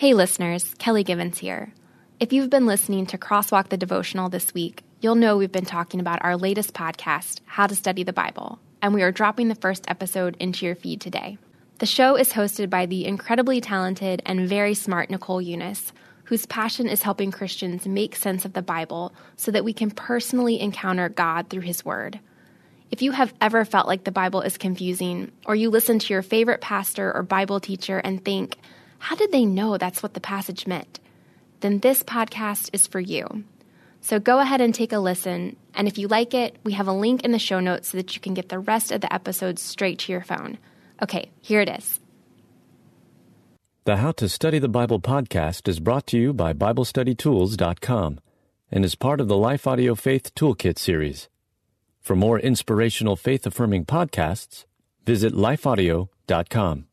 Hey listeners, Kelly Givens here. If you've been listening to Crosswalk the Devotional this week, you'll know we've been talking about our latest podcast, How to Study the Bible, and we are dropping the first episode into your feed today. The show is hosted by the incredibly talented and very smart Nicole Eunice, whose passion is helping Christians make sense of the Bible so that we can personally encounter God through His Word. If you have ever felt like the Bible is confusing, or you listen to your favorite pastor or Bible teacher and think, how did they know that's what the passage meant? Then this podcast is for you. So go ahead and take a listen, and if you like it, we have a link in the show notes so that you can get the rest of the episodes straight to your phone. Okay, here it is. The How to Study the Bible podcast is brought to you by BibleStudyTools.com and is part of the Life Audio Faith Toolkit series. For more inspirational faith-affirming podcasts, visit lifeaudio.com.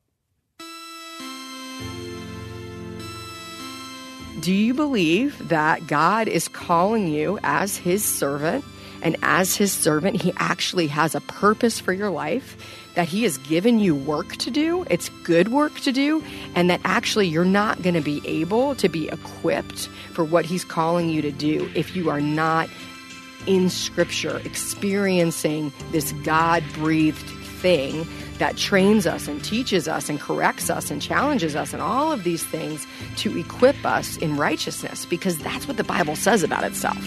Do you believe that God is calling you as His servant, and as His servant, He actually has a purpose for your life, that He has given you work to do, it's good work to do, and that actually you're not going to be able to be equipped for what He's calling you to do if you are not in Scripture experiencing this God-breathed thing that trains us and teaches us and corrects us and challenges us and all of these things to equip us in righteousness, because that's what the Bible says about itself.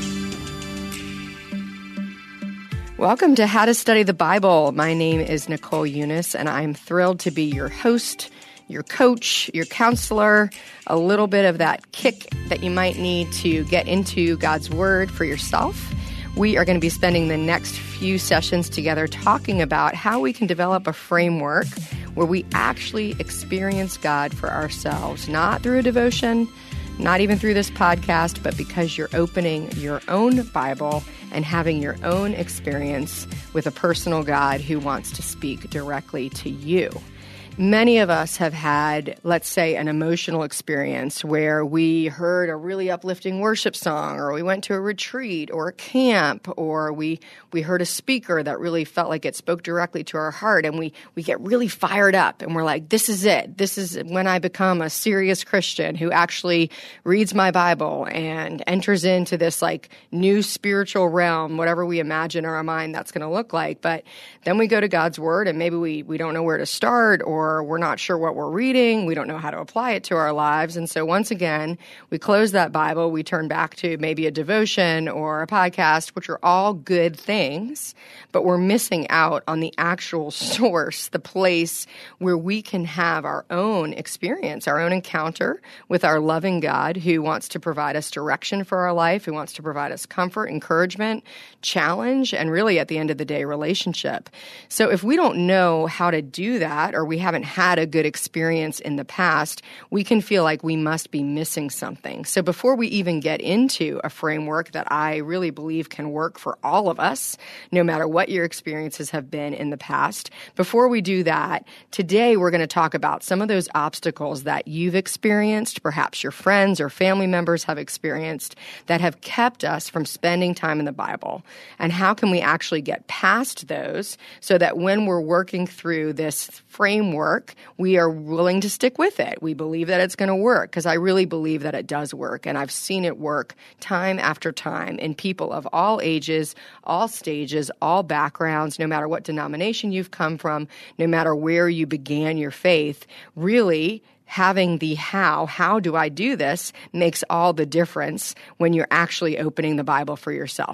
Welcome to How to Study the Bible. My name is Nicole Eunice, and I'm thrilled to be your host, your coach, your counselor, a little bit of that kick that you might need to get into God's Word for yourself. We are going to be spending the next few sessions together talking about how we can develop a framework where we actually experience God for ourselves, not through a devotion, not even through this podcast, but because you're opening your own Bible and having your own experience with a personal God who wants to speak directly to you. Many of us have had, let's say, an emotional experience where we heard a really uplifting worship song, or we went to a retreat or a camp, or we heard a speaker that really felt like it spoke directly to our heart, and we get really fired up, and we're like, this is it. This is when I become a serious Christian who actually reads my Bible and enters into this like new spiritual realm, whatever we imagine in our mind that's going to look like. But then we go to God's Word, and maybe we don't know where to start, or we're not sure what we're reading. We don't know how to apply it to our lives. And so once again, we close that Bible. We turn back to maybe a devotion or a podcast, which are all good things, but we're missing out on the actual source, the place where we can have our own experience, our own encounter with our loving God who wants to provide us direction for our life, who wants to provide us comfort, encouragement, challenge, and really at the end of the day, relationship. So if we don't know how to do that, or we haven't had a good experience in the past, we can feel like we must be missing something. So before we even get into a framework that I really believe can work for all of us, no matter what your experiences have been in the past, before we do that, today we're going to talk about some of those obstacles that you've experienced, perhaps your friends or family members have experienced, that have kept us from spending time in the Bible. And how can we actually get past those so that when we're working through this framework, we are willing to stick with it. We believe that it's going to work, because I really believe that it does work. And I've seen it work time after time in people of all ages, all stages, all backgrounds, no matter what denomination you've come from, no matter where you began your faith. Really, having the how do I do this, makes all the difference when you're actually opening the Bible for yourself.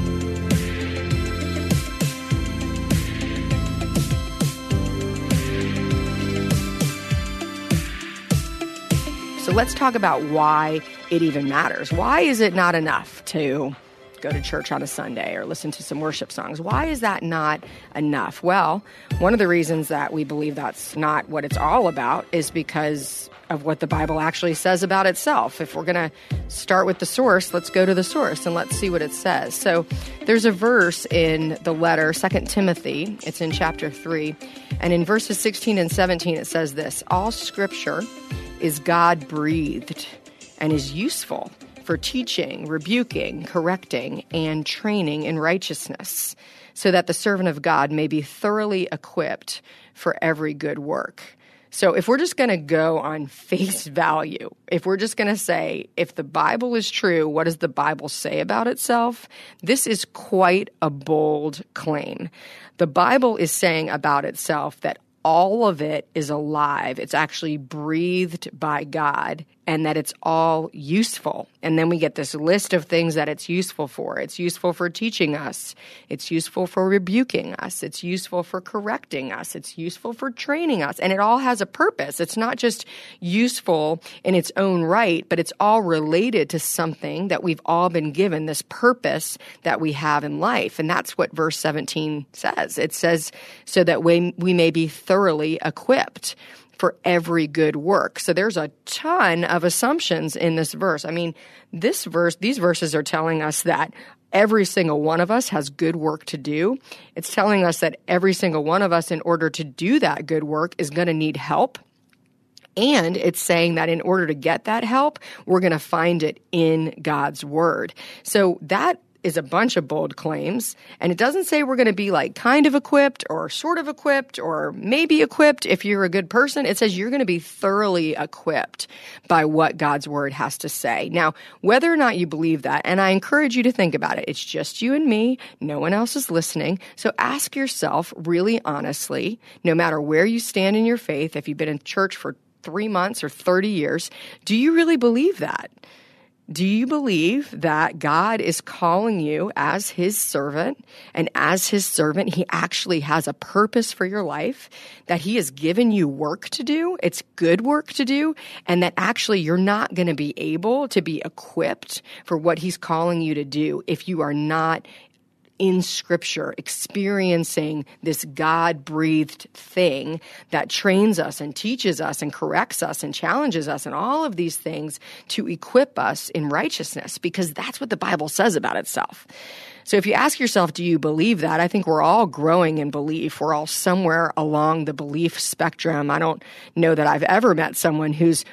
So let's talk about why it even matters. Why is it not enough to go to church on a Sunday or listen to some worship songs? Why is that not enough? Well, one of the reasons that we believe that's not what it's all about is because of what the Bible actually says about itself. If we're going to start with the source, let's go to the source and let's see what it says. So there's a verse in the letter, 2 Timothy, it's in chapter 3, and in verses 16 and 17 it says this: all Scripture is God-breathed and is useful for teaching, rebuking, correcting, and training in righteousness, so that the servant of God may be thoroughly equipped for every good work. So if we're just going to go on face value, if we're just going to say, if the Bible is true, what does the Bible say about itself? This is quite a bold claim. The Bible is saying about itself that all of it is alive. It's actually breathed by God, and that it's all useful. And then we get this list of things that it's useful for. It's useful for teaching us. It's useful for rebuking us. It's useful for correcting us. It's useful for training us. And it all has a purpose. It's not just useful in its own right, but it's all related to something that we've all been given, this purpose that we have in life. And that's what verse 17 says. It says, so that we may be thoroughly equipped for every good work. So there's a ton of assumptions in this verse. I mean, these verses are telling us that every single one of us has good work to do. It's telling us that every single one of us, in order to do that good work, is going to need help. And it's saying that in order to get that help, we're going to find it in God's word. So that is a bunch of bold claims, and it doesn't say we're going to be like kind of equipped or sort of equipped or maybe equipped if you're a good person. It says you're going to be thoroughly equipped by what God's word has to say. Now, whether or not you believe that, and I encourage you to think about it, it's just you and me, no one else is listening. So ask yourself really honestly, no matter where you stand in your faith, if you've been in church for 3 months or 30 years, do you really believe that? Do you believe that God is calling you as his servant, and as his servant, he actually has a purpose for your life, that he has given you work to do, it's good work to do, and that actually you're not going to be able to be equipped for what he's calling you to do if you are not in Scripture, experiencing this God-breathed thing that trains us and teaches us and corrects us and challenges us and all of these things to equip us in righteousness, because that's what the Bible says about itself. So if you ask yourself, do you believe that? I think we're all growing in belief. We're all somewhere along the belief spectrum. I don't know that I've ever met someone who's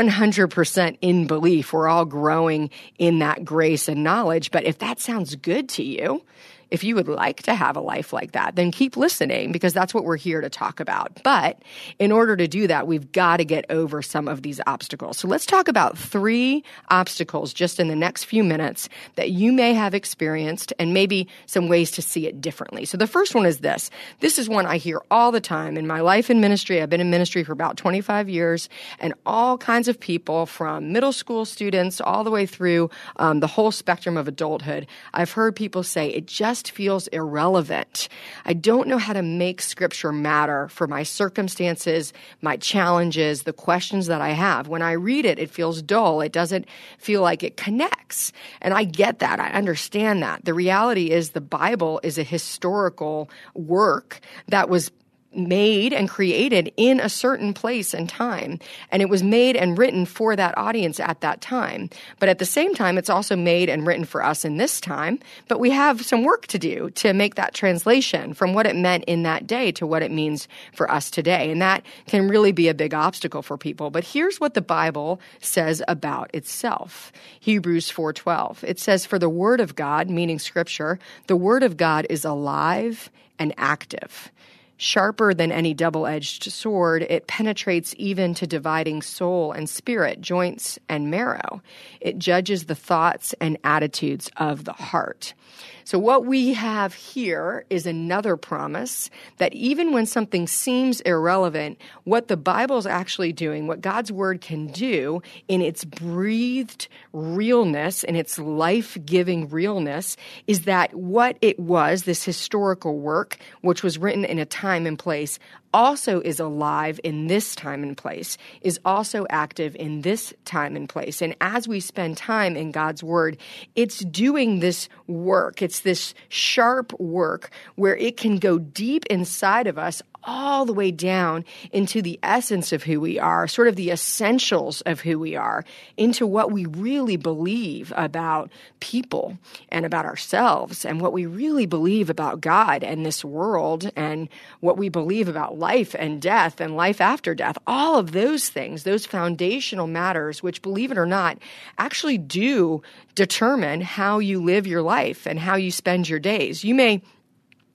100% in belief. We're all growing in that grace and knowledge. But if that sounds good to you, if you would like to have a life like that, then keep listening, because that's what we're here to talk about. But in order to do that, we've got to get over some of these obstacles. So let's talk about 3 obstacles just in the next few minutes that you may have experienced, and maybe some ways to see it differently. So the first one is this. This is one I hear all the time in my life in ministry. I've been in ministry for about 25 years, and all kinds of people from middle school students all the way through the whole spectrum of adulthood. I've heard people say, it just feels irrelevant. I don't know how to make Scripture matter for my circumstances, my challenges, the questions that I have. When I read it, it feels dull. It doesn't feel like it connects. And I get that. I understand that. The reality is the Bible is a historical work that was made and created in a certain place and time. And it was made and written for that audience at that time. But at the same time, it's also made and written for us in this time. But we have some work to do to make that translation from what it meant in that day to what it means for us today. And that can really be a big obstacle for people. But here's what the Bible says about itself. Hebrews 4:12. It says, for the word of God, meaning Scripture, the word of God is alive and active. Sharper than any double-edged sword, it penetrates even to dividing soul and spirit, joints and marrow. It judges the thoughts and attitudes of the heart. So what we have here is another promise that even when something seems irrelevant, what the Bible's actually doing, what God's word can do in its breathed realness, in its life-giving realness, is that what it was, this historical work, which was written in a time and place, also is alive in this time and place, is also active in this time and place. And as we spend time in God's word, it's doing this work. It's this sharp work where it can go deep inside of us, all the way down into the essence of who we are, sort of the essentials of who we are, into what we really believe about people and about ourselves, and what we really believe about God and this world, and what we believe about life and death and life after death. All of those things, those foundational matters, which, believe it or not, actually do determine how you live your life and how you spend your days. You may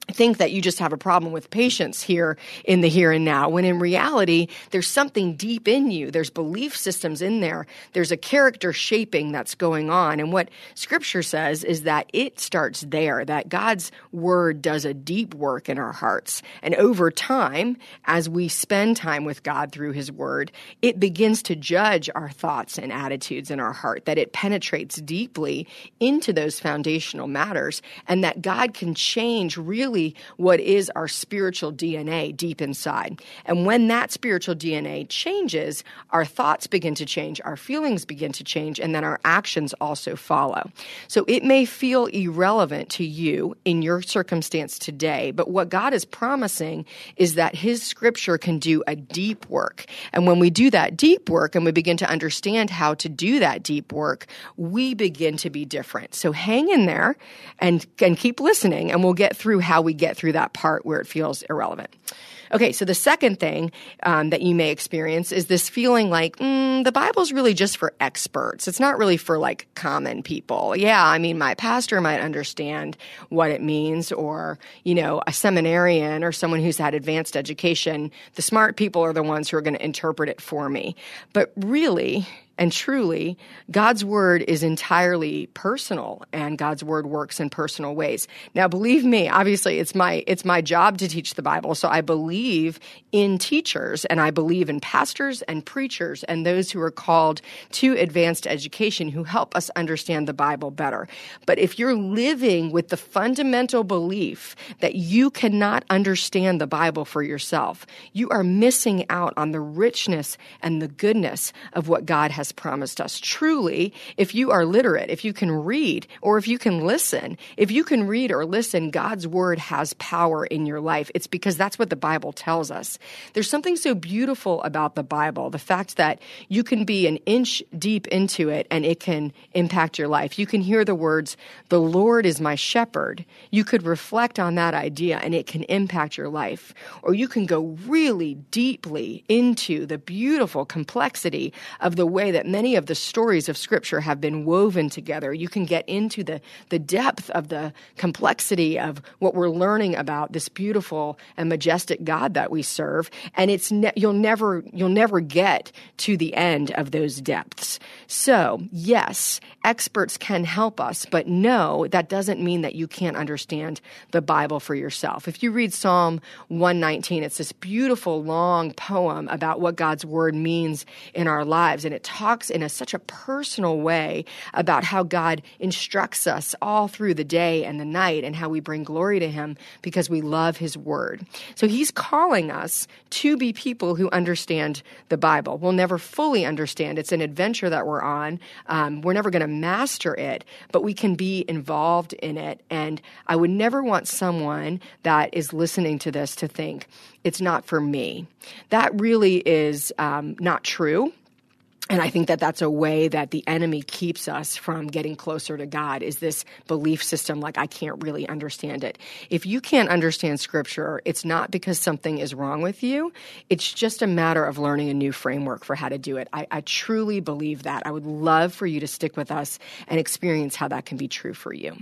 think that you just have a problem with patience here in the here and now, when in reality, there's something deep in you. There's belief systems in there. There's a character shaping that's going on. And what Scripture says is that it starts there, that God's Word does a deep work in our hearts. And over time, as we spend time with God through His Word, it begins to judge our thoughts and attitudes in our heart, that it penetrates deeply into those foundational matters, and that God can change really what is our spiritual DNA deep inside. And when that spiritual DNA changes, our thoughts begin to change, our feelings begin to change, and then our actions also follow. So it may feel irrelevant to you in your circumstance today, but what God is promising is that His Scripture can do a deep work. And when we do that deep work and we begin to understand how to do that deep work, we begin to be different. So hang in there and keep listening, and we'll get through how we get through that part where it feels irrelevant. Okay, so the second thing that you may experience is this feeling like, the Bible's really just for experts. It's not really for like common people. Yeah, I mean, my pastor might understand what it means, or, a seminarian or someone who's had advanced education. The smart people are the ones who are going to interpret it for me. But really, and truly, God's Word is entirely personal, and God's Word works in personal ways. Now, believe me, obviously, it's my job to teach the Bible, so I believe in teachers, and I believe in pastors and preachers and those who are called to advanced education who help us understand the Bible better. But if you're living with the fundamental belief that you cannot understand the Bible for yourself, you are missing out on the richness and the goodness of what God has promised us. Truly, if you are literate, if you can read, or if you can listen, if you can read or listen, God's Word has power in your life. It's because that's what the Bible tells us. There's something so beautiful about the Bible, the fact that you can be an inch deep into it and it can impact your life. You can hear the words, "The Lord is my shepherd." You could reflect on that idea and it can impact your life. Or you can go really deeply into the beautiful complexity of the way that many of the stories of Scripture have been woven together. You can get into the depth of the complexity of what we're learning about this beautiful and majestic God that we serve, and you'll never get to the end of those depths. So, yes, experts can help us, but no, that doesn't mean that you can't understand the Bible for yourself. If you read Psalm 119, it's this beautiful long poem about what God's Word means in our lives, and it talks in such a personal way about how God instructs us all through the day and the night, and how we bring glory to Him because we love His Word. So He's calling us to be people who understand the Bible. We'll never fully understand. It's an adventure that we're on. We're never going to master it, but we can be involved in it. And I would never want someone that is listening to this to think, it's not for me. That really is not true. And I think that that's a way that the enemy keeps us from getting closer to God, is this belief system like, I can't really understand it. If you can't understand Scripture, it's not because something is wrong with you. It's just a matter of learning a new framework for how to do it. I truly believe that. I would love for you to stick with us and experience how that can be true for you.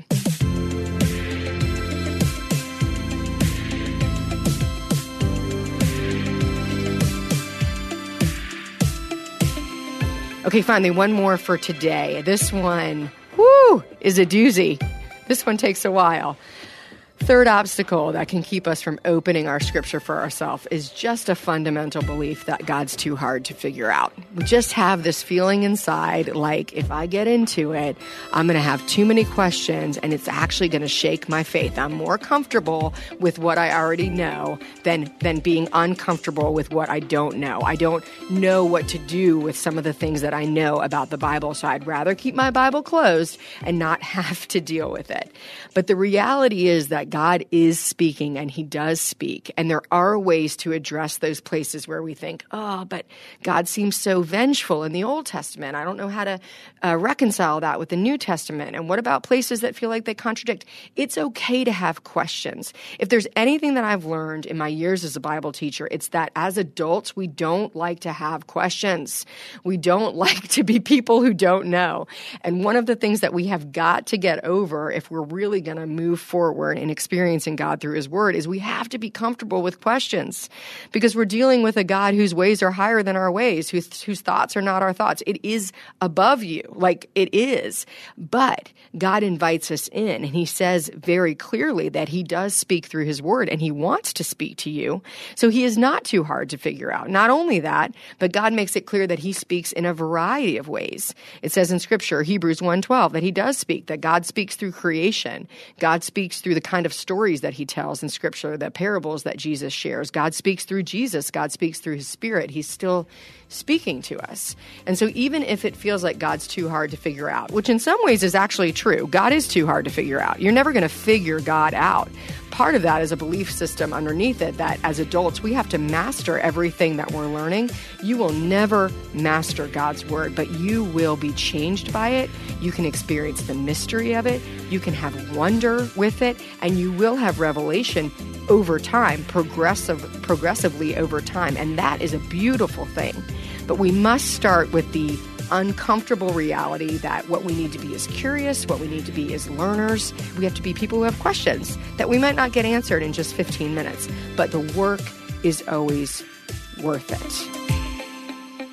Okay, finally, one more for today. This one, is a doozy. This one takes a while. Third obstacle that can keep us from opening our Scripture for ourselves is just a fundamental belief that God's too hard to figure out. We just have this feeling inside like, if I get into it, I'm going to have too many questions and it's actually going to shake my faith. I'm more comfortable with what I already know than being uncomfortable with what I don't know. I don't know what to do with some of the things that I know about the Bible, so I'd rather keep my Bible closed and not have to deal with it. But the reality is that God is speaking, and He does speak. And there are ways to address those places where we think, but God seems so vengeful in the Old Testament. I don't know how to reconcile that with the New Testament. And what about places that feel like they contradict? It's okay to have questions. If there's anything that I've learned in my years as a Bible teacher, it's that as adults, we don't like to have questions. We don't like to be people who don't know. And one of the things that we have got to get over if we're really going to move forward in experiencing God through his word is we have to be comfortable with questions, because we're dealing with a God whose ways are higher than our ways, whose thoughts are not our thoughts. It is above you, like it is. But God invites us in, and he says very clearly that he does speak through his word, and he wants to speak to you. So he is not too hard to figure out. Not only that, but God makes it clear that he speaks in a variety of ways. It says in Scripture, Hebrews 1:12, that he does speak, that God speaks through creation. God speaks through the kind of stories that he tells in Scripture, the parables that Jesus shares. God speaks through Jesus. God speaks through his Spirit. He's still speaking to us. And so even if it feels like God's too hard to figure out, which in some ways is actually true, God is too hard to figure out. You're never going to figure God out. Part of that is a belief system underneath it that as adults, we have to master everything that we're learning. You will never master God's word, but you will be changed by it. You can experience the mystery of it. You can have wonder with it, and you will have revelation over time, progressively over time. And that is a beautiful thing. But we must start with the uncomfortable reality that what we need to be is curious, what we need to be is learners. We have to be people who have questions that we might not get answered in just 15 minutes, but the work is always worth it.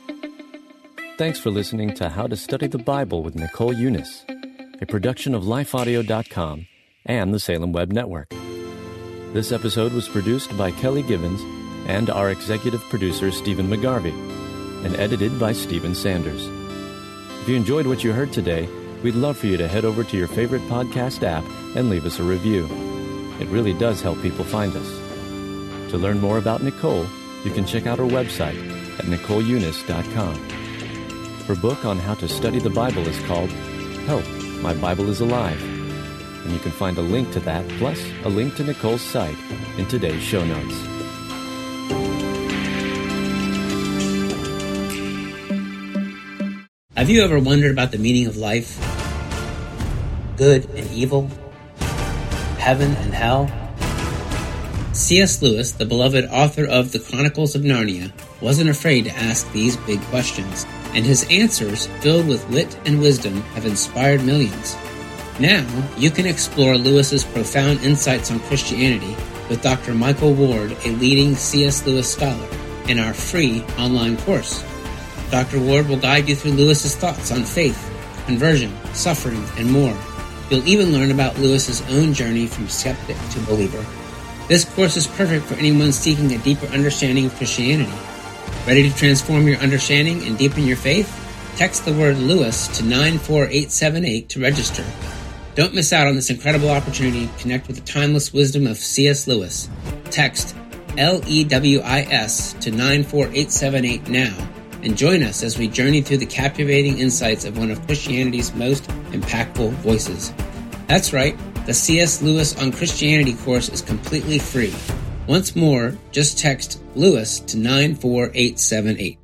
Thanks for listening to How to Study the Bible with Nicole Eunice, a production of lifeaudio.com and the Salem Web Network. This episode was produced by Kelly Givens and our executive producer, Stephen McGarvey, and edited by Stephen Sanders. If you enjoyed what you heard today, we'd love for you to head over to your favorite podcast app and leave us a review. It really does help people find us. To learn more about Nicole, you can check out her website at NicoleEunice.com. Her book on how to study the Bible is called Help, My Bible is Alive, and you can find a link to that, plus a link to Nicole's site, in today's show notes. Have you ever wondered about the meaning of life? Good and evil? Heaven and hell? C.S. Lewis, the beloved author of The Chronicles of Narnia, wasn't afraid to ask these big questions, and his answers, filled with wit and wisdom, have inspired millions. Now, you can explore Lewis's profound insights on Christianity with Dr. Michael Ward, a leading C.S. Lewis scholar, in our free online course. Dr. Ward will guide you through Lewis's thoughts on faith, conversion, suffering, and more. You'll even learn about Lewis's own journey from skeptic to believer. This course is perfect for anyone seeking a deeper understanding of Christianity. Ready to transform your understanding and deepen your faith? Text the word Lewis to 94878 to register. Don't miss out on this incredible opportunity to connect with the timeless wisdom of C.S. Lewis. Text LEWIS to 94878 now. And join us as we journey through the captivating insights of one of Christianity's most impactful voices. That's right, the C.S. Lewis on Christianity course is completely free. Once more, just text Lewis to 94878.